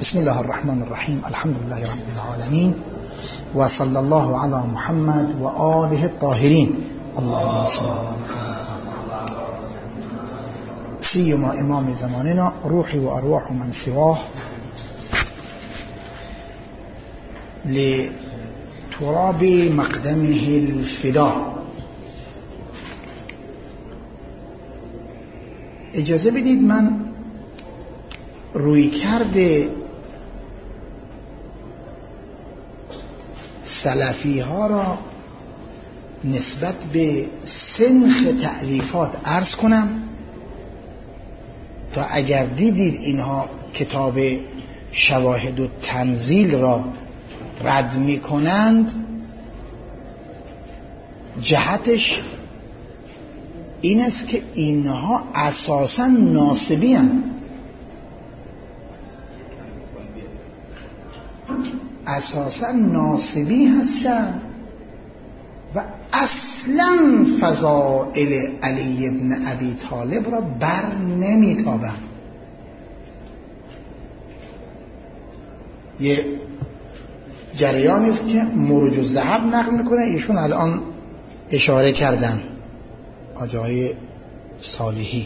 بسم الله الرحمن الرحیم. الحمد لله رب العالمین و صلی الله علی محمد و آله الطاهرین. اللهم صل علی محمد. سیما امام زماننا روحی و ارواح من سواه لتراب مقدمه الفدا. اجازه بدید من روی کرده سلفی ها را نسبت به سنخ تألیفات عرض کنم تا اگر دیدید اینها کتاب شواهد و تنزیل را رد می کنند، جهتش این است که اینها اساساً ناسبی هستند، اساساً ناسبی هستند و اصلاً فضائل علی ابن ابی طالب را بر نمیتابند. یه جریانی است که مروج الذهب نقل میکنه، ایشون الان اشاره کردن آجای صالحی.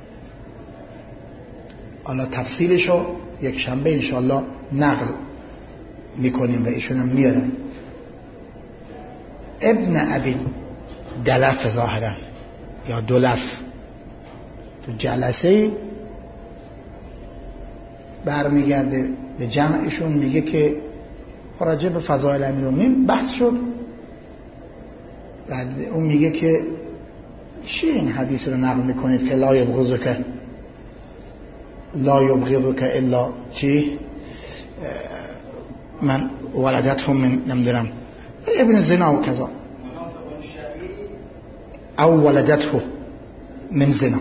حالا تفصیلشو یک شنبه انشاءالله نقل میکنیم و ایشون هم میارن. ابن ابی دلف ظاهرا یا دلف تو جلسه برمیگرده به جمعشون، میگه که راجع به فضائل امیرالمومنین بحث شد. بعد اون میگه که چی این حدیث رو نقل میکنید که لا یبغضک الا چی من ولدتهم من نمیدونم ابن زنا و کذا او ولدته من زنا.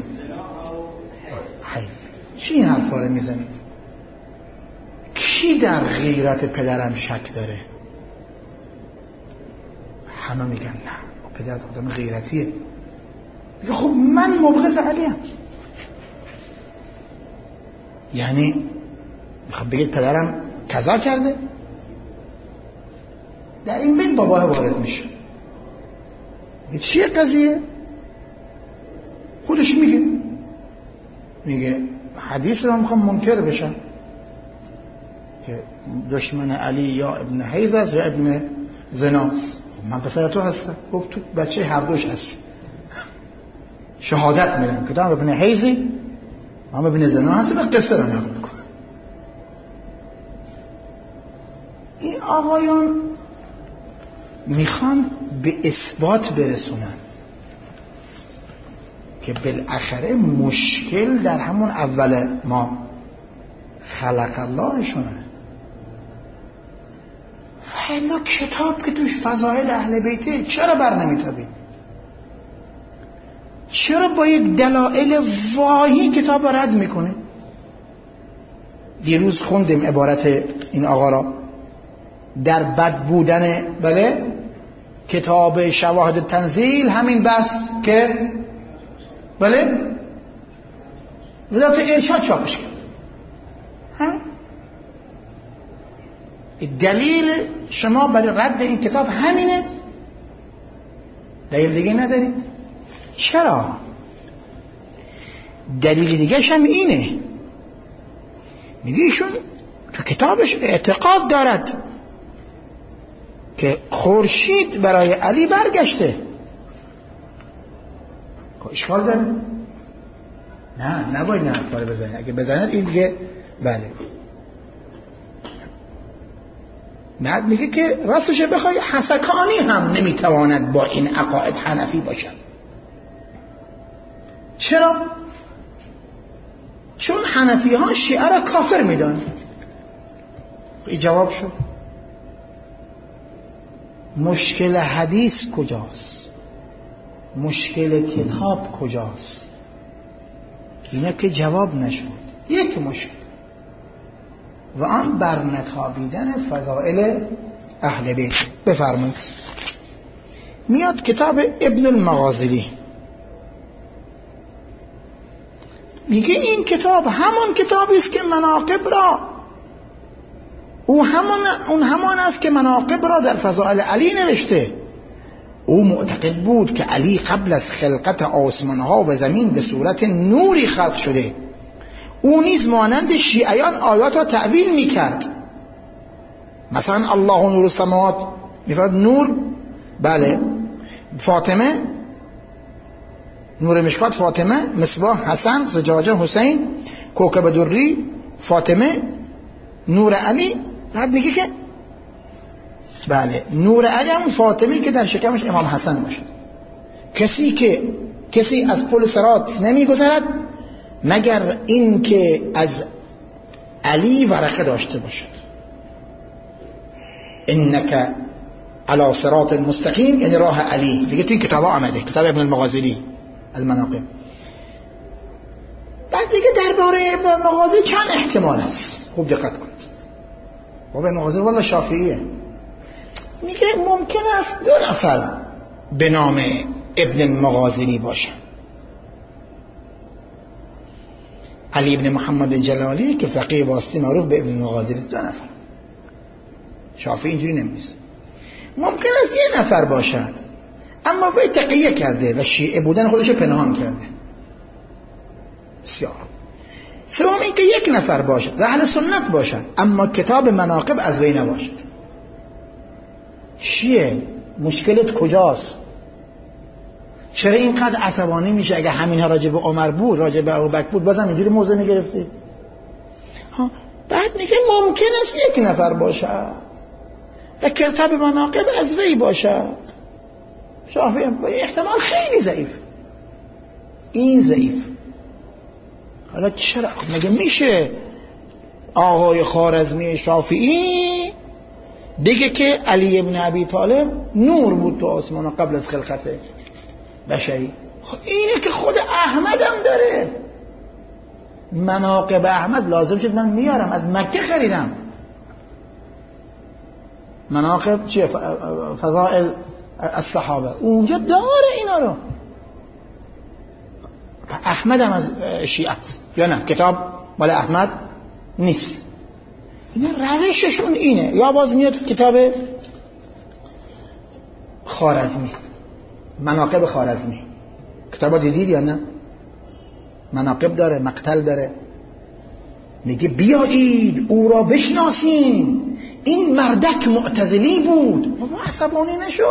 چی این حرفا رو میزنید؟ کی در غیرت پدرم شک داره؟ همه میگن نه، پدرت آدم غیرتیه. میگه خب من مبغض علیم. یعنی میخواد بگید پدرم کذا کرده؟ در این بین باباه وارد میشه. چیه قضیه؟ خودش میگه حدیث رو میخوام منکر بشم که دشمن علی یا ابن حیز است یا ابن زناست. خب من پسر تو هستم. گفت تو بچه هر دوش هست. شهادت میدم که تو هم ابن حیزی هم ابن زنا هستی و قصه رو نقل میکنم. این آقایان میخوان به اثبات برسونن که بالاخره مشکل در همون اول ما خلق الله شونه. حالا کتاب که توش فضائل اهل بیته چرا بر نمیتابید؟ چرا با یک دلائل واهی کتاب رد میکنه؟ دیروز خوندیم عبارت این آقا را در بد بودن کتاب شواهد تنزیل، همین بس که وزارت ارشاد چاپش کرد. دلیل شما برای رد این کتاب همینه؟ دلیل دیگه ندارید؟ چرا؟ دلیل دیگه هم اینه، میگه ایشون تو کتابش اعتقاد دارد که خورشید برای علی برگشته. اشکال داره؟ نه، نباید نه کار بزنید. اگه بزنید این دیگه بله. بعد میگه که راستش بخوای حسکانی هم نمیتواند با این عقاید حنفی باشد. چرا؟ چون حنفی ها شیعه را کافر میدن. این جواب شد. مشکل حدیث کجاست؟ مشکل کتاب کجاست؟ اینا که جواب نشد. یک مشکل و آن بر نتابیدن فضائل اهل بیت. بفرمایید. میاد کتاب ابن المغازلی، میگه این کتاب همان کتابی است که مناقب را اون همان است که مناقب را در فضائل علی نوشته. او معتقد بود که علی قبل از خلقت آسمانها و زمین به صورت نوری خلق شده. او نیز مانند شیعیان آیات را تأویل میکرد. مثلا الله نور السماوات میفرد نور، بله، فاطمه، نور مشکات فاطمه، مصباح حسن، زجاجه حسین، کوکب دری فاطمه، نور علی. بعد میگه که بله نور علی همون فاطمه که در شکمش امام حسن باشه. کسی از پل صراط نمیگذرد مگر این که از علی ورقه داشته باشد. انک علی صراط مستقیم، یعنی راه علی. دیگه توی کتاب آمده، کتاب ابن المغازلی المناقب. بعد میگه درباره ابن المغازلی چند احتمال است، خوب دقت کنید. بابا ابن المغازلی والله شافعیه. میگه ممکن است 2 نفر به نام ابن المغازلی باشن. علی ابن محمد جلالی که فقیه واسطی معروف به ابن المغازلی است، 2 نفر. شافعی اینجوری نمی‌نویسه. ممکن است 1 نفر باشد، اما وی تقیه کرده و شیعه بودن خودش پنهان کرده. بسیار. سوم این که 1 نفر باشد و اهل سنت باشد، اما کتاب مناقب از وی نباشد. چیه؟ مشکلت کجاست؟ چرا اینقدر عصبانی میشه؟ اگه همینها راجع به عمر بود، راجع به ابوبکر بود، بازم اینجوری موضع میگرفتی؟ بعد میگه ممکن است 1 نفر باشد و کتاب مناقب از وی باشد. شافعی احتمال خیلی ضعیف. این ضعیف. حالا چرا؟ مگه میشه آقای خوارزمی شافعی بگه که علی ابن ابی طالب نور بود تو آسمان قبل از خلقت بشری؟ اینه که خود احمد هم داره. مناقب احمد لازم شد من میارم، از مکه خریدم. مناقب چیه؟ فضائل الصحابه، اونجا داره اینا رو. احمد هم از شیعه است یا نه؟ کتاب مال احمد نیست. اینا روششون اینه. یا باز میاد کتاب خوارزمی، مناقب خوارزمی. کتابا دیدید یا نه؟ مناقب داره، مقتل داره. میگه بیایید او را بشناسیم، این مردک معتزلی بود. بابا عصبانی نشو،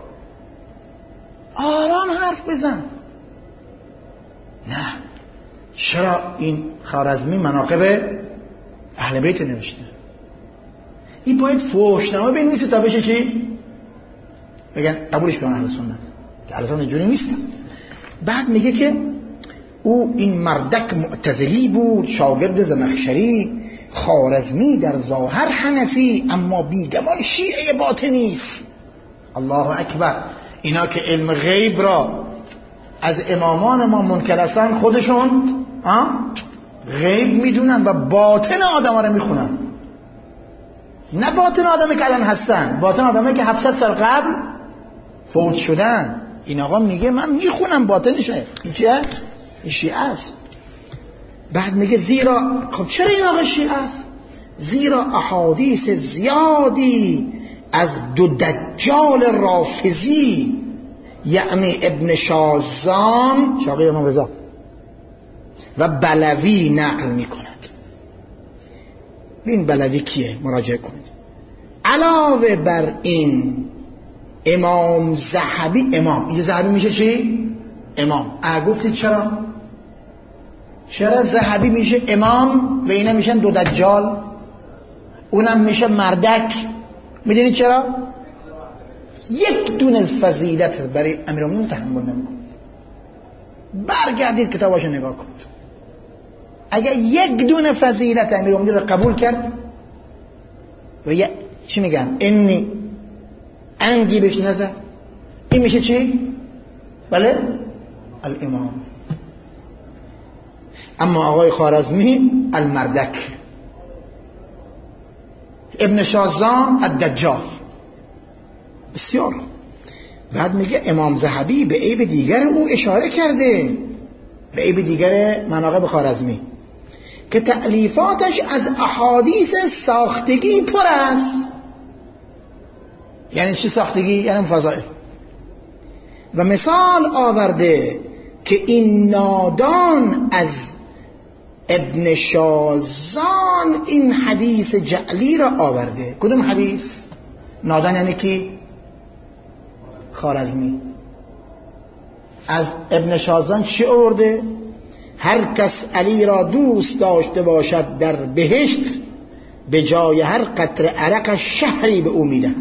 آرام حرف بزن. نه، چرا این خوارزمی مناقب اهل بیت نوشته؟ این باید فحشنامه بنویسه تا بشه چی؟ بگن قبولش کنن اهل سنت، که اهل سنت اینجوری نیستن. بعد میگه که او این مردک معتزلی بود، شاگرد زمخشری، خوارزمی در ظاهر حنفی، اما بیگمان شیعه باطنی است. الله اکبر. اینا که علم غیب را از امامان ما منکرسن، خودشون غیب میدونن و باطن آدم ها رو میخونن. نه باطن آدمی که الان هستن، باطن آدمی که 700 سال قبل فوت شدن. این آقا میگه من میخونم باطنشه. این چیه؟ این شیعه است. بعد میگه زیرا، خب چرا این آقا شیعه است؟ زیرا احادیث زیادی از 2 دجال رافضی، یعنی ابن شازان شاقی امام رضا و بلوی نقل میکند. این بلوی کیه؟ مراجعه کنید. علاوه بر این امام ذهبی، امام این ذهبی میشه چی؟ امام. گفتید چرا؟ چرا ذهبی میشه امام و اینا میشن 2 دجال؟ اونم میشه مردک. میدونید چرا؟ 1 دونه فضیلت برای امیرالمومنین تحمل نمیکنه. برگردید کتاباشو نگاه کنید. اگر 1 دونه فضیلت امیرالمومنین رو قبول کرد و چی میگن؟ انی انگی بهش نزد، این میشه چی؟ بله؟ الامام. اما آقای خوارزمی المردک، ابن شازان الدجال. بسیار. بعد میگه امام ذهبی به عیب دیگر او اشاره کرده، به عیب دیگر مناقب خوارزمی، که تألیفاتش از احادیث ساختگی پر است. یعنی چی ساختگی؟ یعنی فضائل. و مثال آورده که این نادان از ابن شازان این حدیث جعلی را آورده. کدوم حدیث؟ نادان یعنی کی؟ خوارزمی. از ابن شازان چی آورده؟ هر کس علی را دوست داشته باشد در بهشت، به جای هر قطره عرق شهری به او میدهد.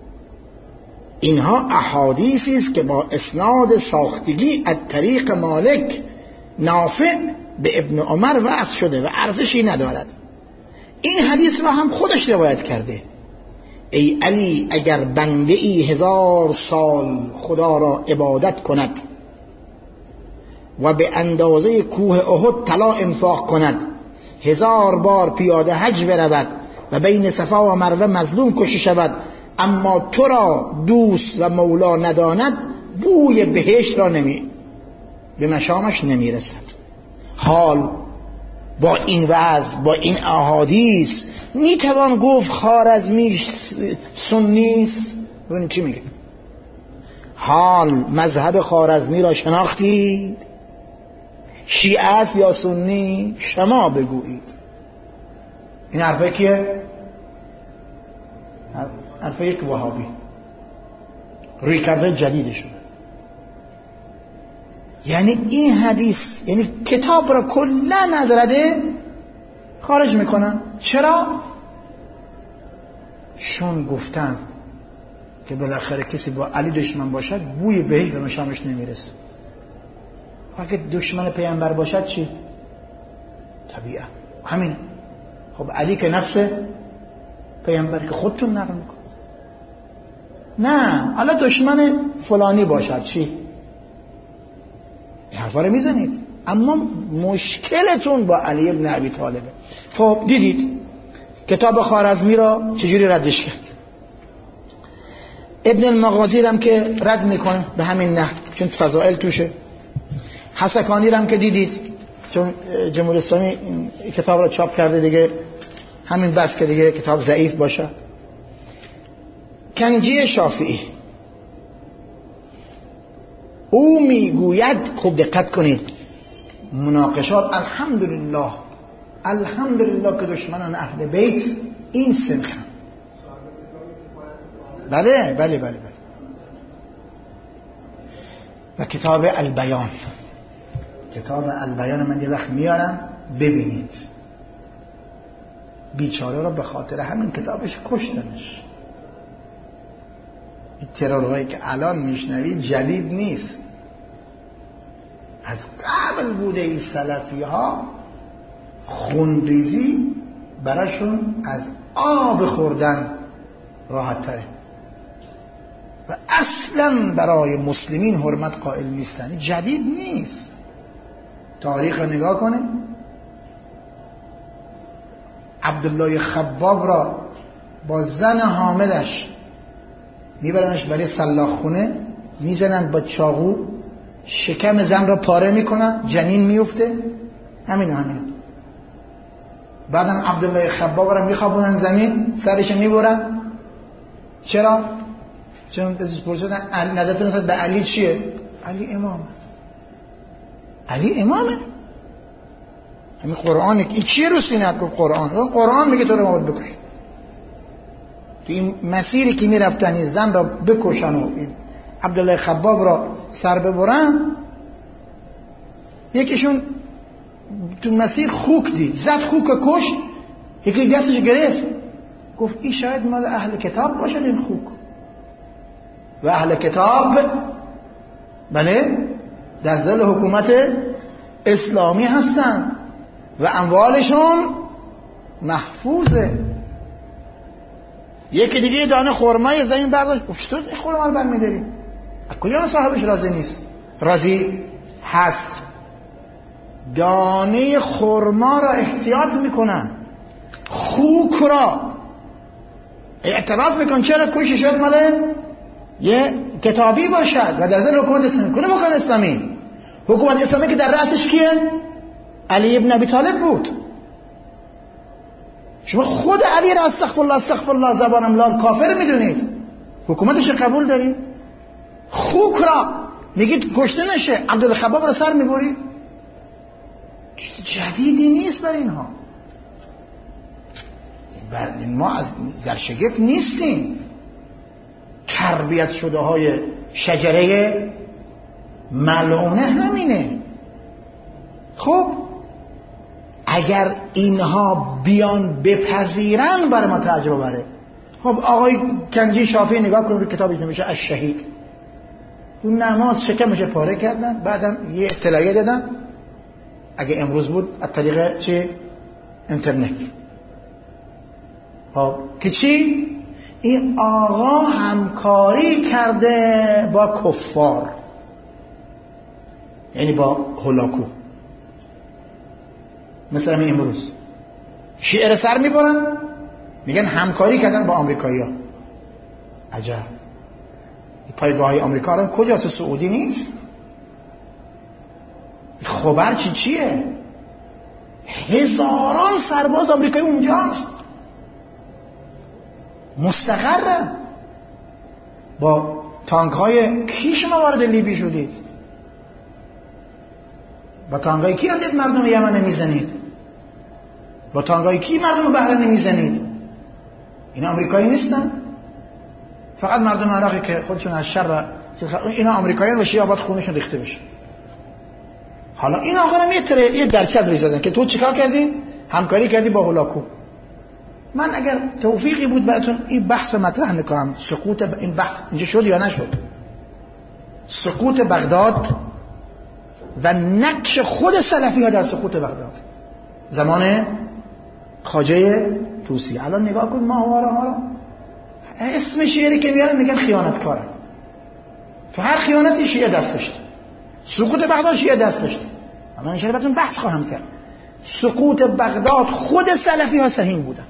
اینها احادیثی است که با اسناد ساختگی از طریق مالک نافع به ابن عمر وصل شده و ارزشی ندارد. این حدیث را هم خودش روایت کرده. ای علی اگر بنده ای 1000 سال خدا را عبادت کند و به اندازه کوه احد طلا انفاق کند، 1000 بار پیاده حج برود و بین صفا و مروه مظلوم کشته شود، اما تو را دوست و مولا نداند، بوی بهشت را به مشامش نمیرسد. حال با این وضع، با این احادیث میتوان گفت خوارزمی سنی است؟ ببینید چی میگه. حال مذهب خوارزمی را شناختید؟ شیعه است یا سنی؟ شما بگویید. این حرفه کیه؟ حرفه یک وهابی روی کرده جدیدشون. یعنی این حدیث، یعنی کتاب را کلا از رده خارج میکنن. چرا؟ چون گفتن که بالاخره کسی با علی دشمن باشد بوی بهشت به مشامش نمیرسه. اگه دشمن پیامبر باشد چی؟ طبیعه همین. خب علی که نفس پیامبر که خودتون نقل میکنید. نه حالا دشمن فلانی باشد چی؟ این حرفا رو میزنید، اما مشکلتون با علی ابن ابی طالبه. خب دیدید کتاب خوارزمی را چجوری ردش کرد. ابن المغازی هم که رد میکنه به همین نحو، چون فضائل توشه. حسکانی هم که دیدید چون جمهوری اسلامی کتاب را چاپ کرده دیگه، همین بس که دیگه کتاب ضعیف باشه. کنجی شافعی او میگوید، خوب دقت کنید، مناقشات الحمدلله که دشمنان اهل بیت این سنخن. بله. و کتاب البیان من یه وقت میارم ببینید. بیچاره را به خاطر همین کتابش کشتنش. این ترورهایی که الان میشنوید جدید نیست، از قبل بوده. این سلفی ها خونریزی براشون از آب خوردن راحت تره و اصلا برای مسلمین حرمت قائل نیستن. جدید نیست. تاریخ نگاه کنه. عبدالله خباب را با زن حاملش میبرنش برای سلاخ خونه، میزنن با چاقو، شکم زن را پاره میکنن، جنین میفته. همین. بعدم عبدالله خباب را میخوابونن زمین، سرش میبرن. چرا؟ چون پرسیدن نظرتون نسبت به علی چیه؟ علی امامه. همین قرآنه. این چیه رو سینت؟ قرآن میگه تو رو باید بکش. تو این مسیری که میرفتن این زن را بکشن و عبدالله خباب را سر ببرن، یکیشون تو مسیر خوک دید، زد خوک کش، یکی دستش گرفت، گفت این شاید مال اهل کتاب باشد این خوک. و اهل کتاب بله در ظل حکومت اسلامی هستن و اموالشون محفوظه. یکی دیگه دانه خرمای زمین برداشت، گفت چطور این خرما رو برمی‌داری؟ از کجا صاحبش راضی نیست؟ راضی هست. دانه خرما را احتیاط میکنن، خوک را اعتراض میکن. چرا؟ کوشش شد مال یه کتابی باشد و در ظل حکومت اسلامی. کنه حکومت اسلامی که در رأسش کیه؟ علی ابن ابی طالب بود. شما خود علی را استغفر الله زبانم لال کافر میدونید، حکومتش قبول دارید؟ خوک را میگید کشته نشه، عبدالخباب را سر میبرید. چیز جدیدی نیست بر اینها. ما از در شگفت نیستیم. تربیت شده های شجره ملعونه همینه. خب اگر اینها بیان بپذیرن بر ما تعجب بره. خب آقای کنجی شافعی نگاه کنید کتابش نمیشه الشهید، تو نماز شکمش پاره کردن، بعدم یه اطلاعیه دادن اگه امروز بود از طریق چه اینترنت. خب که چی؟ این آقا همکاری کرده با کفار، یعنی با هولاکو. مثلا امروز شیعه را سر میبرن میگن همکاری کردن با آمریکایی‌ها. عجب. پایگاه آمریکا الان کجاست؟ سعودی نیست؟ خبر چیه؟ هزاران سرباز آمریکایی اونجاست، مستقرن. با تانک های کی شما وارد لیبی شدید؟ با تانک های کی اندید مردم یمن میزنید؟ با تانک های کی مردم بحرین میزنید؟ اینا آمریکایی نیستن؟ فقط مردم عراقی که خودشون از شر اینا آمریکاییان و شیعه آباد خونشون ریخته بشه. حالا این آقا هم یه درکت بزدن که تو چیکار کردین؟ همکاری کردی با هولاکو. من اگر توفیقی بود براتون این بحث مطرح میکنم، سقوط این بحث اینجا شد یا نشد، سقوط بغداد و نقش خود سلفی ها در سقوط بغداد زمان خواجه طوسی. الان نگاه کن ما اسم شیعه که میارن میگن خیانتکارن. تو هر خیانتی شیعه دست داشته، سقوط بغداد شیعه دست داشته. اما انشاءالله براتون بحث خواهم کرد. سقوط بغداد خود سلفی ها سهیم بودن،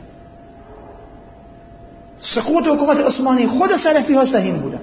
سقوط حکومت عثمانی خود سلفی ها سهیم بودن،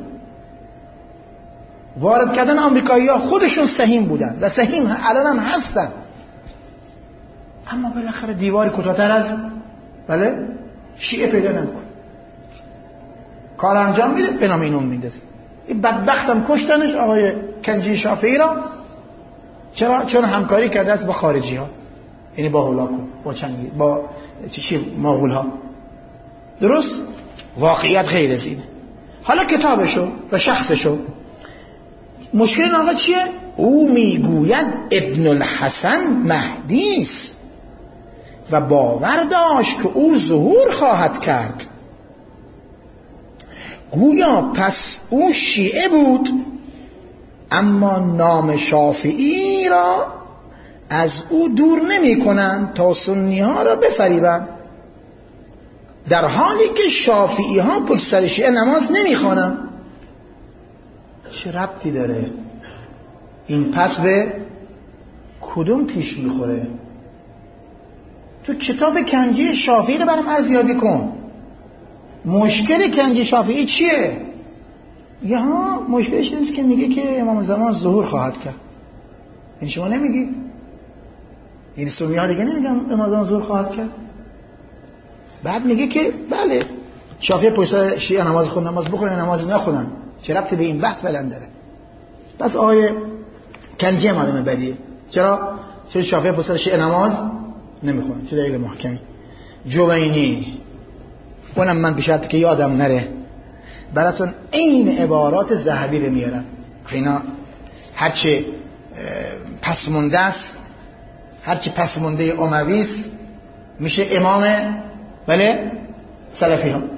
وارد کردن آمریکایی ها خودشون سهیم بودن و سهیم الان هم هستن. اما بالاخره دیواری کوتاه‌تر از شیعه پیدا نمی‌کنه، کار انجام میده به نام اینون میندازه. این بدبختم کشتنش آقای کنجی شافعی را. چرا؟ چون همکاری کرده است با خارجی ها، یعنی با هولاکو، با چنگی، با مغول ها. درست؟ واقعیت غیر از اینه. حالا کتابشو و شخصشو، مشکل این آقا چیه؟ او میگوید ابن الحسن مهدی است و باور داشت که او ظهور خواهد کرد. گویا پس او شیعه بود، اما نام شافعی را از او دور نمی کنند تا سنی ها را بفریبند، در حالی که شافعی ها پشت سر شیعه نماز نمی خوانند. چه ربطی داره این؟ پس به کدوم پیش میخوره؟ تو کتاب کنجی شافعی رو برام ارزیابی کن. مشکل کنجی شافعی چیه؟ میگه ها مشکلش نیست که میگه که امام زمان ظهور خواهد کرد. این شما نمیگید؟ این سنی ها دیگه نمیگن امام زمان ظهور خواهد کرد. بعد میگه که بله شافعی پشت سر شیعه نماز خون، نماز بخونن نماز نخونن، چه ربطی به این بحث فعلا داره؟ بس آقای کنجی هم آدم بدیه. چرا شافعی پشت سر شیعه نماز نمیخونن؟ چه دلیل محکمی؟ جوینی اونم من بشرط که یادم نره براتون این عبارات ذهبی رو میارم. اینا هرچی پس مونده است، هرچی پس مونده اموی است میشه امام سلفی ها.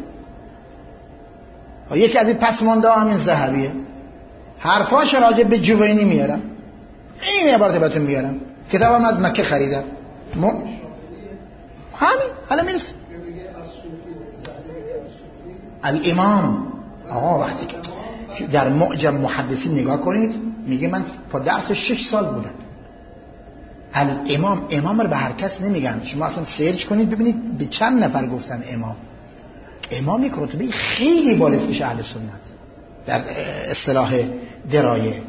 یکی از این پس مونده همین ذهبیه. حرفاش راجع به جوینی میارم، این عبارت براتون میارم. کتابم از مکه خریدم. همین حالا میرسه الامام. آقا وقتی که در معجم محدثین نگاه کنید میگه من با درس 6 سال بودم. الامام، امام رو به هر کس نمیگن. شما اصلا سرچ کنید ببینید به چند نفر گفتن امام. امام یک رتبه خیلی بالاست میشه اهل سنت در اصطلاح درایه.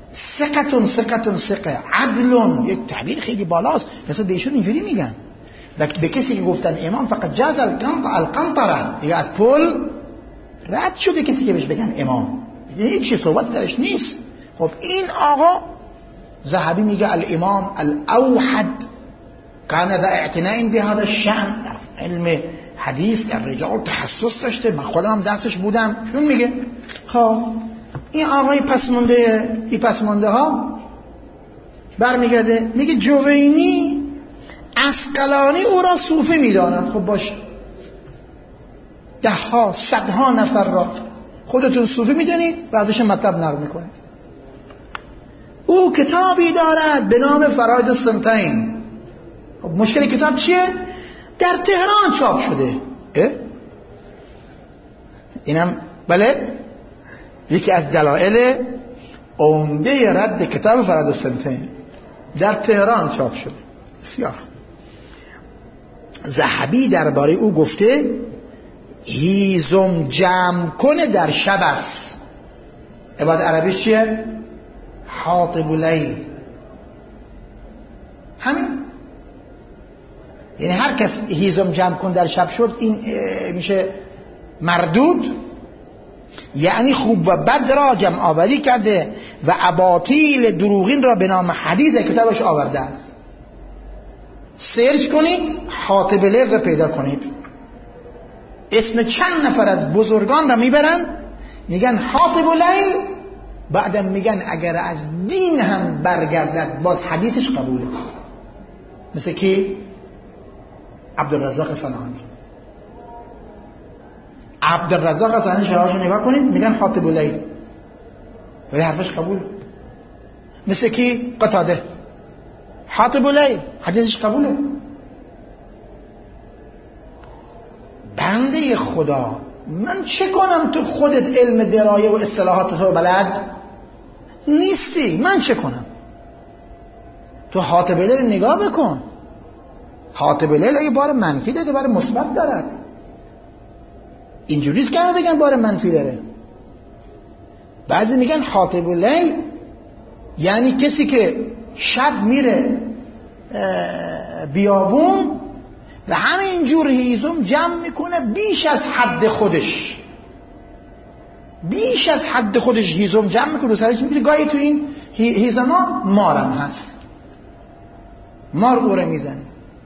ثقه عدل، یک تعبیر خیلی بالاست. مثلا بهشون اینجوری میگن. و به کسی که گفتن امام فقط جاز القنطره، دیگه از پل رد شده کسی که بهش بگن امام، هیچ چیز صحبت درش نیست. خب این آقا ذهبی میگه الامام الاوحد کان ذا اعتناء بهذا الشأن، علم حدیث در رجال تخصص داشته، من خودم هم درسش بودم. چون میگه خب این آقای پسمانده ها برمیگرده میگه جوینی عسقلانی او را صوفی میدانند. خب باشه، 10 ها 100 ها نفر را خودتون صوفی میدونید و ازش مطلب نقل میکنید. او کتابی دارد به نام فرائد السنتین. خب مشکل کتاب چیه؟ در تهران چاپ شده. اینم بله یکی از دلایل عمده رد کتاب فرائد السنتین، در تهران چاپ شده. بسیار ذهبی درباره او گفته هیزم جمع کنه در شب است. عبارت عربیش چیه؟ حاطب لیل. همین، یعنی هر کس هیزم جمع کن در شب شد این میشه مردود، یعنی خوب و بد را جمع آوری کرده و اباطیل دروغین را به نام حدیث کتابش آورده است. سرچ کنید حاطب لیل را پیدا کنید، اسم چند نفر از بزرگان را میبرن میگن حاطب لیل، بعدم میگن اگر از دین هم برگردد باز حدیثش قبوله. مثل کی؟ عبدالرزاق صنعانی. عبدالرزاق صنعانی شرحش نگاه کنید میگن حاطب لیل ولی حرفش قبول. مثل کی؟ قتاده. حاطب لیل حدیثش قبوله. بنده خدا من چه کنم؟ تو خودت علم درایه و اصطلاحات تو بلد نیستی، من چه کنم؟ تو حاطب لیل نگاه بکن. حاطب لیل یه بار منفی داره، بار مثبت دارد. اینجوریست که همه بگن بار منفی داره. بعضی میگن حاطب لیل یعنی کسی که شب میره بیابون و همینجور هیزم جمع میکنه بیش از حد خودش، بیش از حد خودش هیزم جمع میکنه و سرش میگیره. گاهی تو این هیزم ها مارم هست، مار او رو میزنه.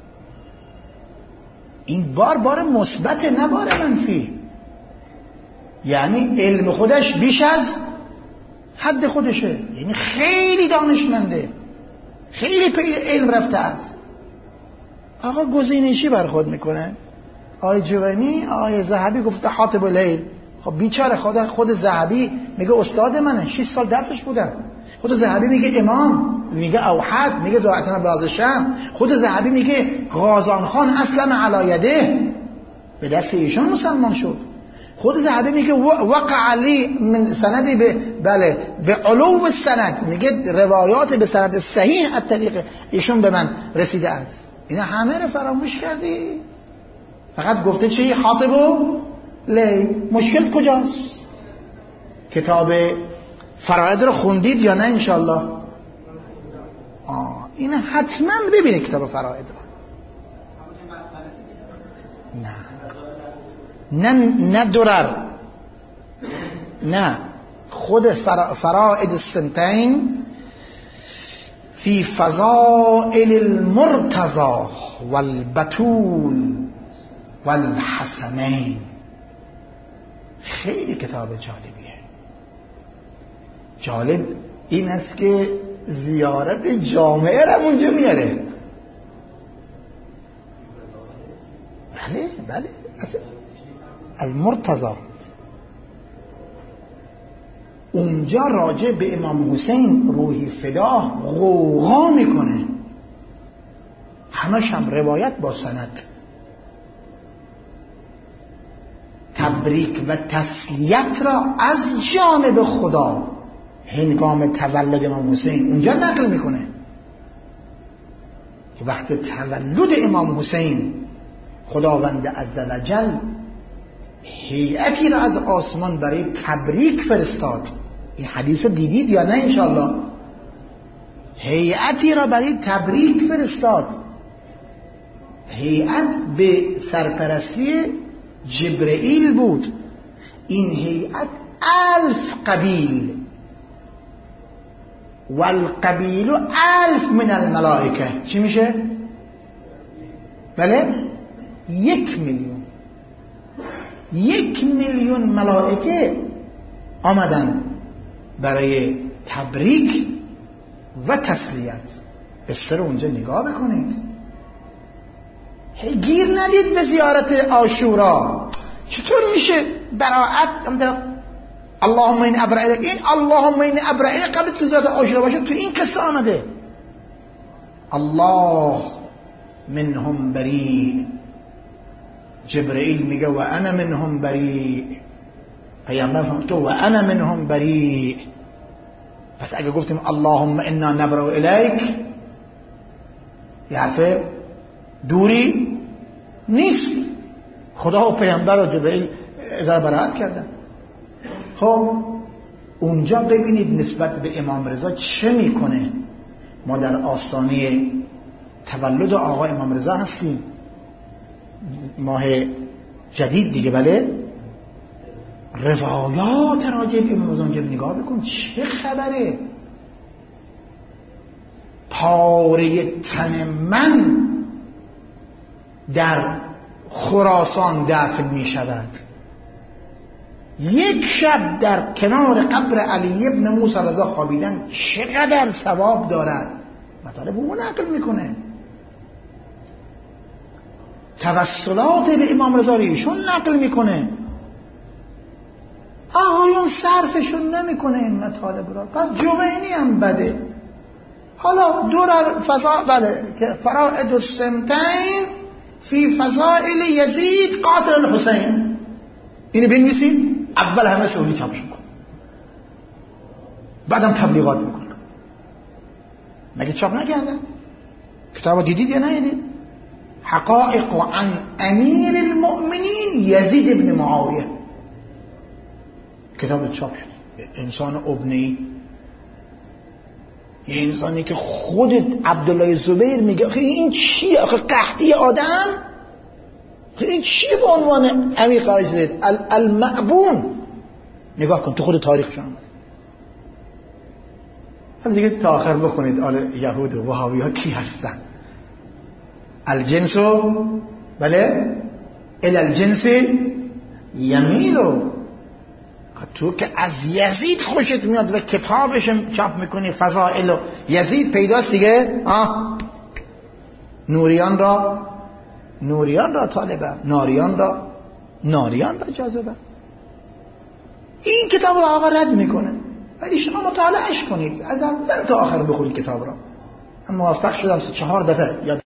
این بار مثبت نه بار منفی، یعنی علم خودش بیش از حد خودشه، یعنی خیلی دانشمنده، خیلی پی علم رفته است. آقا گزینشی برخورد میکنه. آقای جوینی، آقای ذهبی گفته حاطب لیل. خب بیچاره خود ذهبی میگه استاد منه، 6 سال درسش بودم. خود ذهبی میگه امام، میگه اوحد، میگه ذاتنا بازشم. خود ذهبی میگه غازان خان اسلم علی یده، به دست ایشان مسلمان شد. خود ذهبی میگه وقع علی من سندی به علو السند، میگه روایات به سند صحیح از طریق ایشون به من رسیده است. اینا همه رو فراموش کردی، فقط گفته چی؟ حاطب لیل. مشکل کجاست؟ کتاب فرائد رو خوندید یا نه؟ انشالله این حتما ببینید کتاب فرائد رو. نه درر، نه خود فرائد السنتین فی فضائل المرتضی والبتول والحسنین. خیلی کتاب جالبیه. جالب این است که زیارت جامعه را اونجا میاره. بله المرتضی اونجا راجع به امام حسین روحی فدا غوغا میکنه، همش هم روایت با سند. تبریک و تسلیت را از جانب خدا هنگام تولد امام حسین اونجا نقل میکنه. وقت تولد امام حسین خداوند عزوجل هیئتی را از آسمان برای تبریک فرستاد. این حدیث رو دیدید یا نه؟ انشاءالله. هیئتی را برای تبریک فرستاد. هیئت به سرپرستی جبرئیل بود. این هیئت 1000 قبیل والقبیل 1000 من الملائکه چی میشه؟ بله 1,000,000 1,000,000 ملائکه آمدن برای تبریک و تسلیت. قصه رو اونجا نگاه بکنید. گیر ندید به زیارت عاشورا. چطور میشه براءت اللهم این ابرئ، این اللهم این ابرئ قبل تو زیارت عاشورا باشه؟ تو این قصه آمده الله منهم بری. جبرئیل میگه و انا منهم بری، پیامبر فرمود و انا منهم بری. پس اگه گفتیم اللهم انا نبرأ الیک، یه حرف دوری نیست. خدا و پیامبر و جبرئیل ازای براءت کردن. خب اونجا ببینید نسبت به امام رضا چه میکنه. ما در آستانه تولد آقا امام رضا هستیم، ماه جدید دیگه. بله روایات راجع به امام رضا اونجا نگاه بکن چه خبره. پاره تن من در خراسان دفن می شود. یک شب در کنار قبر علی ابن موسی رضا خوابیدن چقدر ثواب دارد. مطالب اون نقل میکنه. توسلات به امام رضا رو ایشون نقل میکنه. آقایون صرفشون نمیکنه این مطالب را. بعد جوینی هم بده. حالا دور بله که فرائد السمتین فی فضائل یزید قاتل الحسین، اینو بنویسید. اول همه سعودی چاپش میکنه، بعدم تبلیغات میکنه. مگه چاپ نکردن؟ کتابو دیدید یا ندیدید؟ حقائق عن امیر المؤمنین یزید ابن معاویه، کتاب چاپ شد. انسان ابنه‌ای، یه انسانی که خودت عبدالله زبیر میگه آخه این چیه؟ آخه قحطی آدم، آخه این چیه به عنوان امیر قرار شده؟ المأبون. نگاه کن تو خود تاریخشون آمده. حالا دیگه تا آخر بخونید آل یهود و وهابی ها کی هستن. الجنسو بله الالجنس یمیلو. تو که از یزید خوشت میاد و کتابش چاپ میکنی فضائل یزید پیداست دیگه. نوریان را طالبه، ناریان را جاذبه. این کتاب رو آقا رد میکنه، ولی شما مطالعهش کنید، از اول تا آخر بخونید کتاب را. من موفق شدم 3-4 دفعه